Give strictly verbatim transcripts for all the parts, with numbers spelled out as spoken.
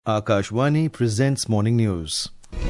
Akashvani presents Morning News.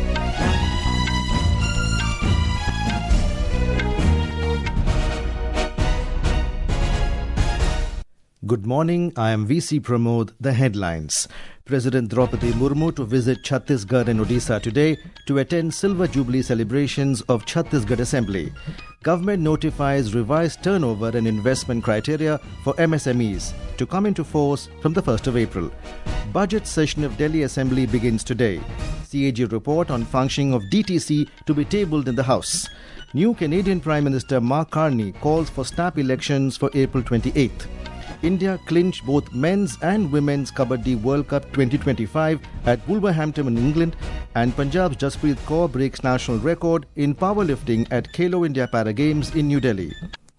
Good morning, I am V C Pramod. The headlines. President Draupadi Murmu to visit Chhattisgarh and Odisha today to attend Silver Jubilee celebrations of Chhattisgarh Assembly. Government notifies revised turnover and investment criteria for M S M Es to come into force from the first of April. Budget session of Delhi Assembly begins today. C A G report on functioning of D T C to be tabled in the House. New Canadian Prime Minister Mark Carney calls for snap elections for April twenty-eighth. India clinched both men's and women's Kabaddi World Cup twenty twenty-five at Wolverhampton in England, and Punjab's Jasprit Kaur breaks national record in powerlifting at Khelo India Para Games in New Delhi.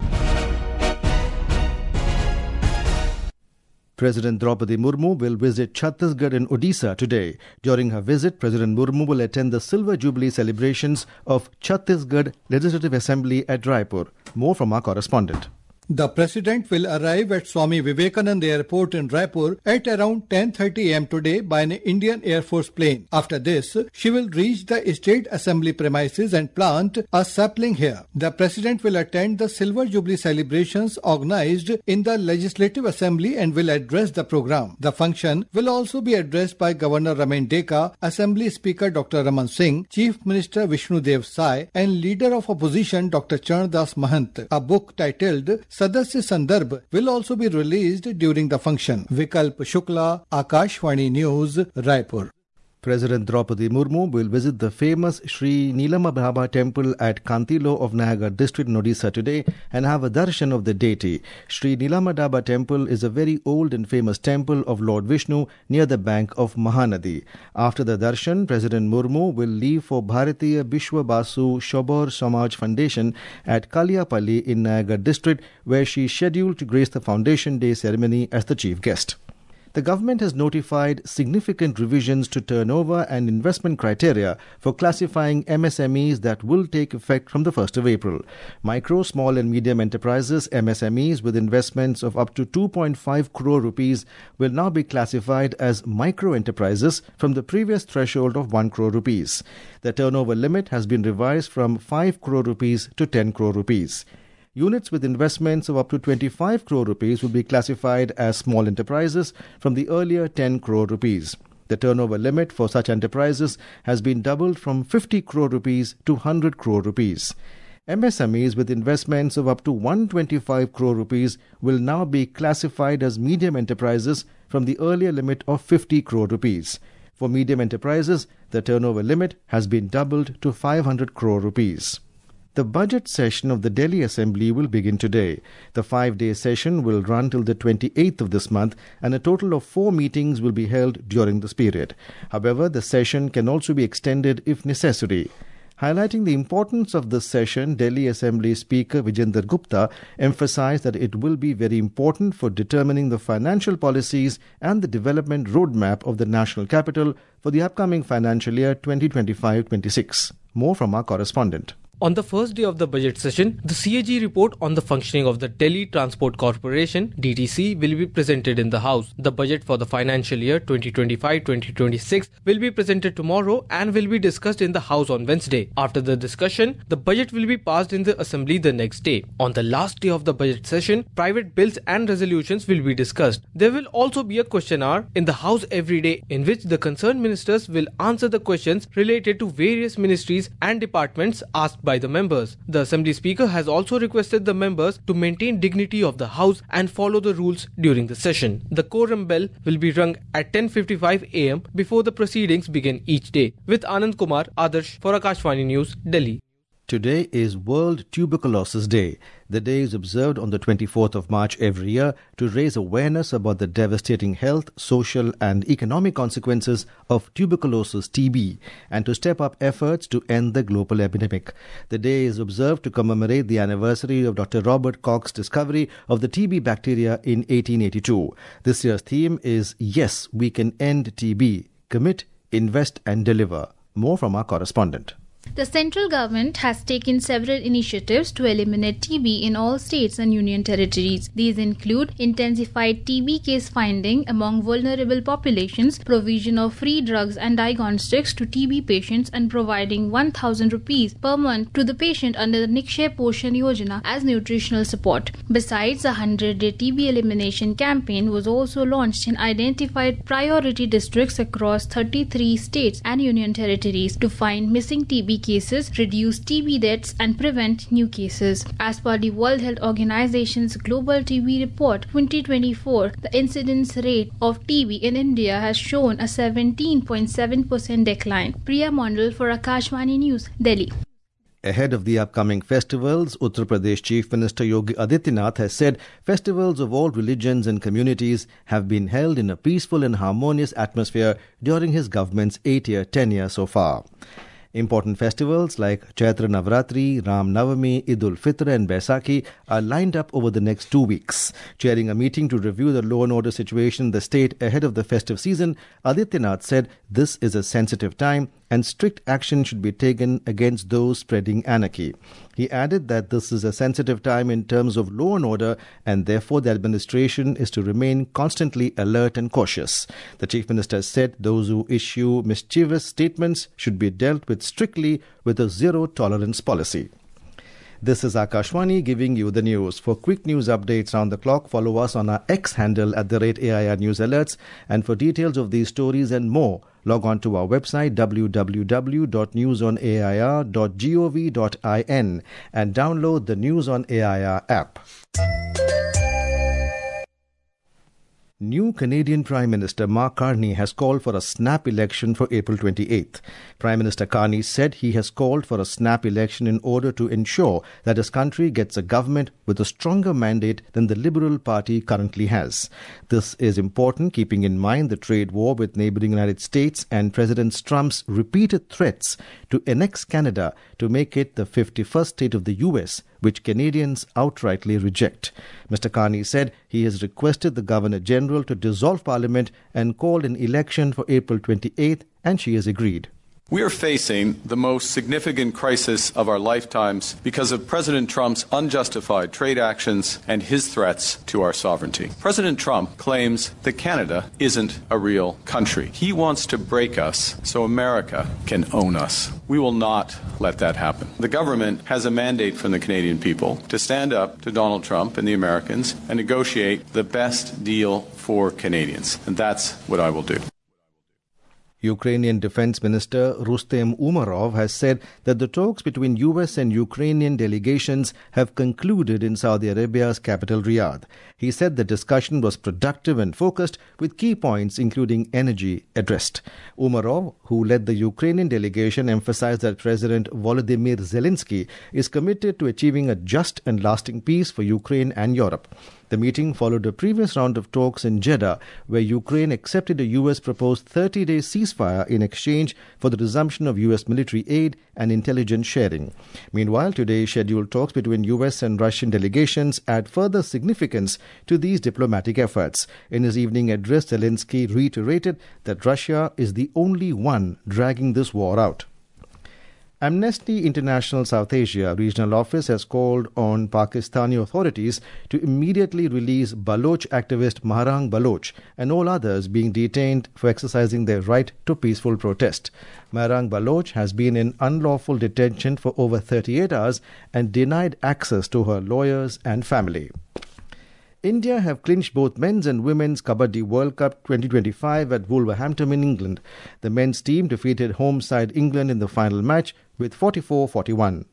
President Draupadi Murmu will visit Chhattisgarh and Odisha today. During her visit, President Murmu will attend the Silver Jubilee celebrations of Chhattisgarh Legislative Assembly at Raipur. More from our correspondent. The President will arrive at Swami Vivekananda Airport in Raipur at around ten thirty a m today by an Indian Air Force plane. After this, she will reach the State Assembly premises and plant a sapling here. The President will attend the Silver Jubilee celebrations organized in the Legislative Assembly and will address the program. The function will also be addressed by Governor Ramen Deka, Assembly Speaker Doctor Raman Singh, Chief Minister Vishnu Dev Sai, and Leader of Opposition Doctor Charndas Mahant. A book titled Sadasya Sandarbh will also be released during the function. Vikalp Shukla, Akashvani News, Raipur. President Draupadi Murmu will visit the famous Sri Nilamabhaba temple at Kantilo of Nayagarh district in Odisha today and have a darshan of the deity. Sri Nilamabhaba temple is a very old and famous temple of Lord Vishnu near the bank of Mahanadi. After the darshan, President Murmu will leave for Bharatiya Bishwa Basu Shobor Samaj Foundation at Kaliapalli in Nayagarh district, where she is scheduled to grace the Foundation Day ceremony as the chief guest. The government has notified significant revisions to turnover and investment criteria for classifying M S M Es that will take effect from the first of April. Micro, small and medium enterprises, M S M Es with investments of up to two point five crore rupees will now be classified as micro enterprises from the previous threshold of one crore rupees. The turnover limit has been revised from five crore rupees to ten crore rupees. Units with investments of up to twenty-five crore rupees will be classified as small enterprises from the earlier ten crore rupees. The turnover limit for such enterprises has been doubled from fifty crore rupees to one hundred crore rupees. M S M Es with investments of up to one hundred twenty-five crore rupees will now be classified as medium enterprises from the earlier limit of fifty crore rupees. For medium enterprises, the turnover limit has been doubled to five hundred crore rupees. The budget session of the Delhi Assembly will begin today. The five-day session will run till the twenty-eighth of this month, and a total of four meetings will be held during this period. However, the session can also be extended if necessary. Highlighting the importance of this session, Delhi Assembly Speaker Vijender Gupta emphasized that it will be very important for determining the financial policies and the development roadmap of the national capital for the upcoming financial year twenty twenty-five twenty-six. More from our correspondent. On the first day of the budget session, the C A G report on the functioning of the Delhi Transport Corporation D T C will be presented in the House. The budget for the financial year twenty twenty-five twenty twenty-six will be presented tomorrow and will be discussed in the House on Wednesday. After the discussion, the budget will be passed in the Assembly the next day. On the last day of the budget session, private bills and resolutions will be discussed. There will also be a question hour in the House every day in which the concerned ministers will answer the questions related to various ministries and departments asked by by the members. The Assembly Speaker has also requested the members to maintain dignity of the House and follow the rules during the session. The quorum bell will be rung at ten fifty-five a m before the proceedings begin each day. With Anand Kumar, Adarsh for Akashvani News, Delhi. Today is World Tuberculosis Day. The day is observed on the twenty-fourth of March every year to raise awareness about the devastating health, social and economic consequences of tuberculosis T B and to step up efforts to end the global epidemic. The day is observed to commemorate the anniversary of Doctor Robert Koch's discovery of the T B bacteria in eighteen eighty-two. This year's theme is Yes, We Can End T B. Commit, invest and deliver. More from our correspondent. The central government has taken several initiatives to eliminate T B in all states and union territories. These include intensified T B case finding among vulnerable populations, provision of free drugs and diagnostics to T B patients, and providing one thousand rupees per month to the patient under the Nikshay Poshan Yojana as nutritional support. Besides, a hundred-day T B elimination campaign was also launched in identified priority districts across thirty-three states and union territories to find missing T B cases, reduce T B deaths, and prevent new cases. As per the World Health Organization's Global T B Report twenty twenty-four, the incidence rate of T B in India has shown a seventeen point seven percent decline. Priya Mondal for Akashvani News, Delhi. Ahead of the upcoming festivals, Uttar Pradesh Chief Minister Yogi Adityanath has said festivals of all religions and communities have been held in a peaceful and harmonious atmosphere during his government's eight-year tenure so far. Important festivals like Chaitra Navratri, Ram Navami, Eid ul-Fitr and Baisakhi are lined up over the next two weeks. Chairing a meeting to review the law and order situation in the state ahead of the festive season, Adityanath said this is a sensitive time and strict action should be taken against those spreading anarchy. He added that this is a sensitive time in terms of law and order and therefore the administration is to remain constantly alert and cautious. The Chief Minister said those who issue mischievous statements should be dealt with strictly with a zero-tolerance policy. This is Akashvani giving you the news. For quick news updates round the clock, follow us on our X handle at the rate A I R News Alerts. And for details of these stories and more, log on to our website w w w dot news on a i r dot gov dot in and download the News on A I R app. New Canadian Prime Minister Mark Carney has called for a snap election for April twenty-eighth. Prime Minister Carney said he has called for a snap election in order to ensure that his country gets a government with a stronger mandate than the Liberal Party currently has. This is important keeping in mind the trade war with neighbouring United States and President Trump's repeated threats to annex Canada to make it the fifty-first state of the U S, which Canadians outrightly reject. Mister Carney said he has requested the Governor-General to dissolve Parliament and called an election for April twenty-eighth, and she has agreed. We are facing the most significant crisis of our lifetimes because of President Trump's unjustified trade actions and his threats to our sovereignty. President Trump claims that Canada isn't a real country. He wants to break us so America can own us. We will not let that happen. The government has a mandate from the Canadian people to stand up to Donald Trump and the Americans and negotiate the best deal for Canadians. And that's what I will do. Ukrainian Defense Minister Rustem Umerov has said that the talks between U S and Ukrainian delegations have concluded in Saudi Arabia's capital Riyadh. He said the discussion was productive and focused, with key points including energy addressed. Umerov, who led the Ukrainian delegation, emphasized that President Volodymyr Zelensky is committed to achieving a just and lasting peace for Ukraine and Europe. The meeting followed a previous round of talks in Jeddah, where Ukraine accepted a U S-proposed thirty-day ceasefire in exchange for the resumption of U S military aid and intelligence sharing. Meanwhile, today's scheduled talks between U S and Russian delegations add further significance to these diplomatic efforts. In his evening address, Zelensky reiterated that Russia is the only one dragging this war out. Amnesty International South Asia Regional Office has called on Pakistani authorities to immediately release Baloch activist Mahrang Baloch and all others being detained for exercising their right to peaceful protest. Mahrang Baloch has been in unlawful detention for over thirty-eight hours and denied access to her lawyers and family. India have clinched both men's and women's Kabaddi World Cup twenty twenty-five at Wolverhampton in England. The men's team defeated home side England in the final match with forty-four forty-one.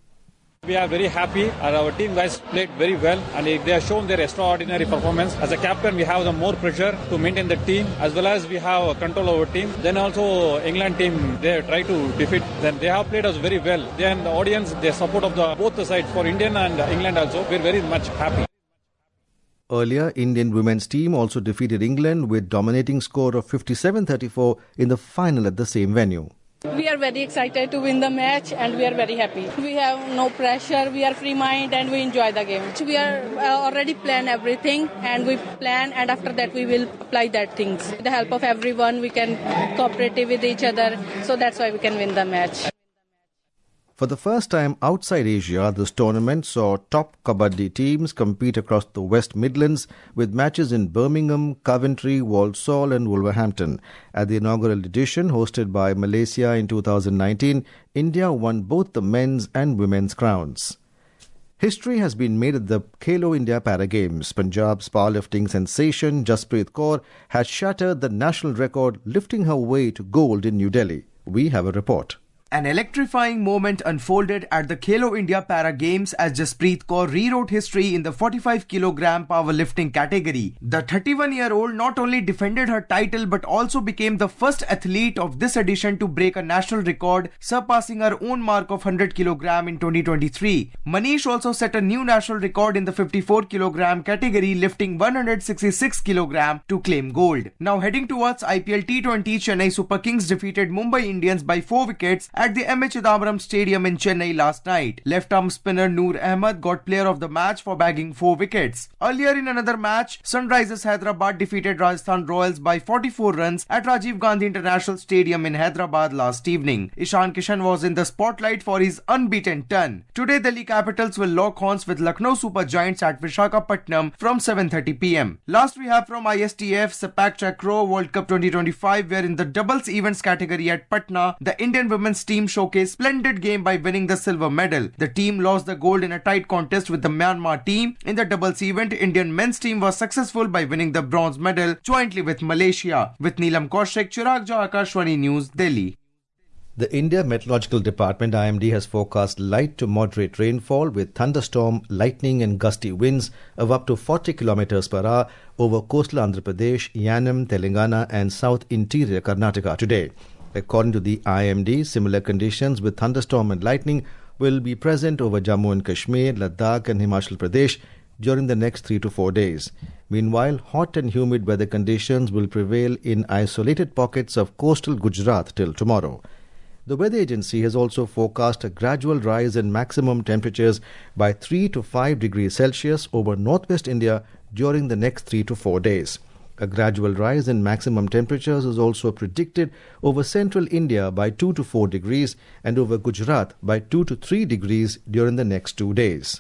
We are very happy and our team guys played very well and they have shown their extraordinary performance. As a captain, we have the more pressure to maintain the team as well as we have control over team. Then also England team, they try to defeat. Then they have played us very well. Then the audience, the support of the both the sides for Indian and England also, we are very much happy. Earlier, Indian women's team also defeated England with dominating score of fifty-seven thirty-four in the final at the same venue. We are very excited to win the match and we are very happy. We have no pressure, we are free mind and we enjoy the game. We are uh, already plan everything and we plan and after that we will apply that things. With the help of everyone we can cooperate with each other, so that's why we can win the match. For the first time outside Asia, this tournament saw top Kabaddi teams compete across the West Midlands with matches in Birmingham, Coventry, Walsall and Wolverhampton. At the inaugural edition hosted by Malaysia in two thousand nineteen, India won both the men's and women's crowns. History has been made at the Khelo India Para Games. Punjab's powerlifting sensation Jasprit Kaur has shattered the national record, lifting her way to gold in New Delhi. We have a report. An electrifying moment unfolded at the Khelo India Para Games as Jasprit Kaur rewrote history in the forty-five kilogram powerlifting category. The thirty-one-year-old not only defended her title but also became the first athlete of this edition to break a national record, surpassing her own mark of one hundred kilogram in twenty twenty-three. Manish also set a new national record in the fifty-four kilogram category, lifting one hundred sixty-six kilogram to claim gold. Now heading towards I P L T twenty, Chennai Super Kings defeated Mumbai Indians by four wickets at the M A Chidambaram Stadium in Chennai last night. Left-arm spinner Noor Ahmed got player of the match for bagging four wickets. Earlier in another match, Sunrisers Hyderabad defeated Rajasthan Royals by forty-four runs at Rajiv Gandhi International Stadium in Hyderabad last evening. Ishan Kishan was in the spotlight for his unbeaten ton. Today, Delhi Capitals will lock horns with Lucknow Super Giants at Visakhapatnam from seven thirty p m. Last we have from I S T F Sepak Takraw World Cup twenty twenty-five, where in the doubles events category at Patna, the Indian women's team Team showcased splendid game by winning the silver medal. The team lost the gold in a tight contest with the Myanmar team. In the doubles event, Indian men's team was successful by winning the bronze medal jointly with Malaysia. With Neelam Kaushik, Chirag Jha, Akashvani News, Delhi. The India Meteorological Department I M D has forecast light to moderate rainfall with thunderstorm, lightning and gusty winds of up to forty kilometers per hour over coastal Andhra Pradesh, Yanam, Telangana and south interior Karnataka today. According to the I M D, similar conditions with thunderstorm and lightning will be present over Jammu and Kashmir, Ladakh and Himachal Pradesh during the next three to four days. Meanwhile, hot and humid weather conditions will prevail in isolated pockets of coastal Gujarat till tomorrow. The weather agency has also forecast a gradual rise in maximum temperatures by three to five degrees Celsius over northwest India during the next three to four days. A gradual rise in maximum temperatures is also predicted over central India by two to four degrees and over Gujarat by two to three degrees during the next two days.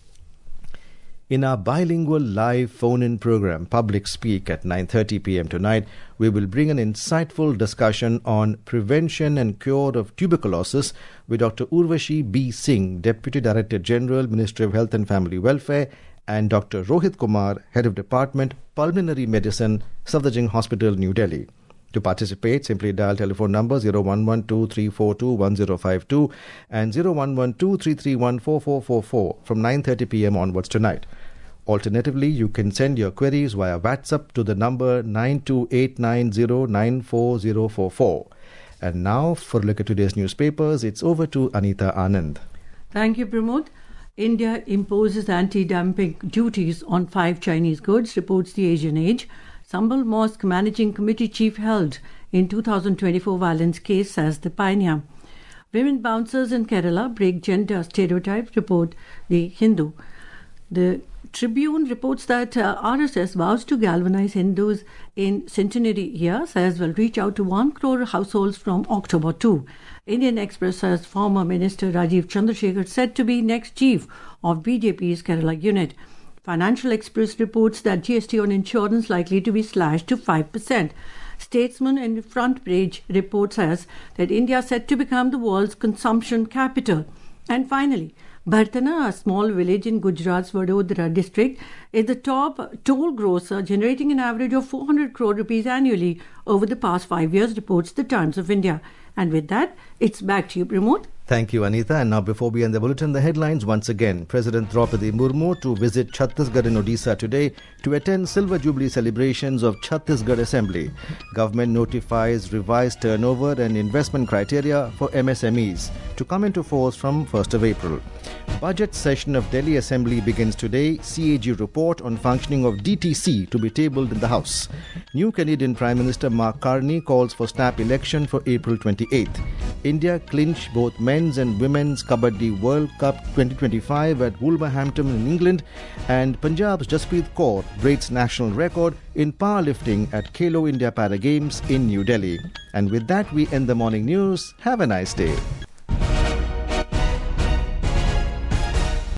In our bilingual live phone-in program, Public Speak at nine thirty p m tonight, we will bring an insightful discussion on prevention and cure of tuberculosis with Doctor Urvashi B. Singh, Deputy Director General, Ministry of Health and Family Welfare, and Doctor Rohit Kumar, Head of Department, Pulmonary Medicine, Safdarjung Hospital, New Delhi. To participate, simply dial telephone number zero one one two three four two one zero five two and zero one one two three three one four four four four from nine thirty p m onwards tonight. Alternatively, you can send your queries via WhatsApp to the number nine two eight nine zero nine four zero four four. And now, for a look at today's newspapers, it's over to Anita Anand. Thank you, Pramod. India imposes anti-dumping duties on five Chinese goods, reports the Asian Age. Sambal Mosque Managing Committee Chief held in two thousand twenty-four violence case, says the Pioneer. Women bouncers in Kerala break gender stereotypes, report the Hindu. The Tribune reports that uh, R S S vows to galvanize Hindus in centenary year, says will reach out to one crore households from October second. Indian Express says former Minister Rajiv Chandrasekhar said to be next chief of B J P's Kerala unit. Financial Express reports that G S T on insurance likely to be slashed to five percent. Statesman and Front Page reports says that India is set to become the world's consumption capital. And finally, Bhartana, a small village in Gujarat's Vadodara district, is the top toll grosser, generating an average of four hundred crore rupees annually over the past five years, reports the Times of India. And with that, it's back to you, Pramod. Thank you, Anita. And now, before we end the bulletin, the headlines once again. President Draupadi Murmu to visit Chhattisgarh and Odisha today to attend Silver Jubilee celebrations of Chhattisgarh Assembly. Government notifies revised turnover and investment criteria for M S M Es to come into force from first of April. Budget session of Delhi Assembly begins today. C A G report on functioning of D T C to be tabled in the House. New Canadian Prime Minister Mark Carney calls for snap election for April twenty-eighth. India clinch both men's and women's Kabaddi World Cup twenty twenty-five at Wolverhampton in England, and Punjab's Jasprit Kaur breaks national record in powerlifting at Khelo India Para Games in New Delhi. And with that, we end the morning news. Have a nice day.